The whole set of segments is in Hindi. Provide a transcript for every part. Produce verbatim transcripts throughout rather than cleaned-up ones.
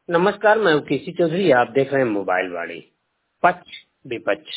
नमस्कार, मैं केसी चौधरी। आप देख रहे हैं मोबाइल वाणी। पक्ष विपक्ष।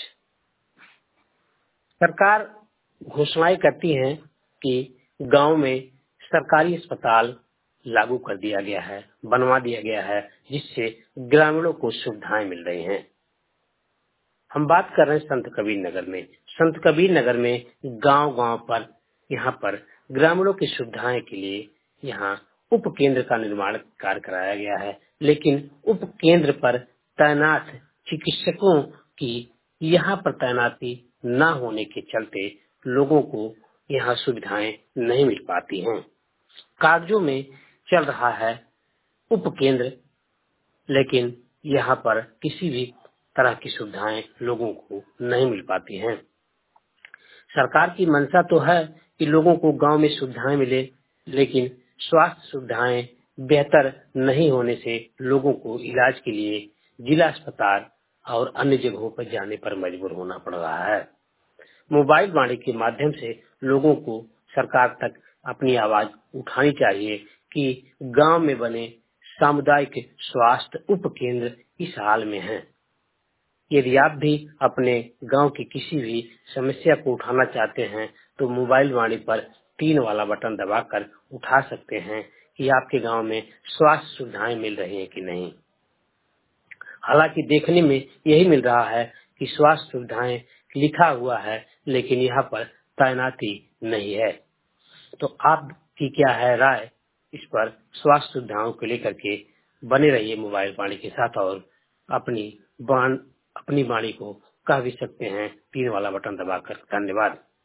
सरकार घोषणाएं करती है कि गांव में सरकारी अस्पताल लागू कर दिया गया है, बनवा दिया गया है, जिससे ग्रामीणों को सुविधाएं मिल रही हैं। हम बात कर रहे हैं संत कबीर नगर में। संत कबीर नगर में गांव-गांव पर यहाँ पर ग्रामीणों की सुविधाएं के लिए यहाँ उप केंद्र का निर्माण कार्य कराया गया है, लेकिन उप केंद्र पर तैनात चिकित्सकों की यहाँ पर तैनाती न होने के चलते लोगों को यहाँ सुविधाएं नहीं मिल पाती हैं। कागजों में चल रहा है उप केंद्र, लेकिन यहाँ पर किसी भी तरह की सुविधाएं लोगों को नहीं मिल पाती हैं। सरकार की मंशा तो है कि लोगों को गांव में सुविधाएं मिले, लेकिन स्वास्थ्य सुविधाएं बेहतर नहीं होने से लोगों को इलाज के लिए जिला अस्पताल और अन्य जगहों पर जाने पर मजबूर होना पड़ रहा है। मोबाइल वाणी के माध्यम से लोगों को सरकार तक अपनी आवाज उठानी चाहिए कि गांव में बने सामुदायिक स्वास्थ्य उप केंद्र इस हाल में हैं। यदि आप भी अपने गांव की किसी भी समस्या को उठाना चाहते हैं तो मोबाइल वाणी पर तीन वाला बटन दबाकर उठा सकते हैं कि आपके गांव में स्वास्थ्य सुविधाएं मिल रही हैं कि नहीं। हालांकि देखने में यही मिल रहा है कि स्वास्थ्य सुविधाएं लिखा हुआ है, लेकिन यहाँ पर तैनाती नहीं है। तो आपकी क्या है राय इस पर? स्वास्थ्य सुविधाओं को लेकर के बने रहिए मोबाइल वाणी के साथ और अपनी बाण अपनी वाणी को कह भी सकते हैं तीन वाला बटन दबाकर। धन्यवाद।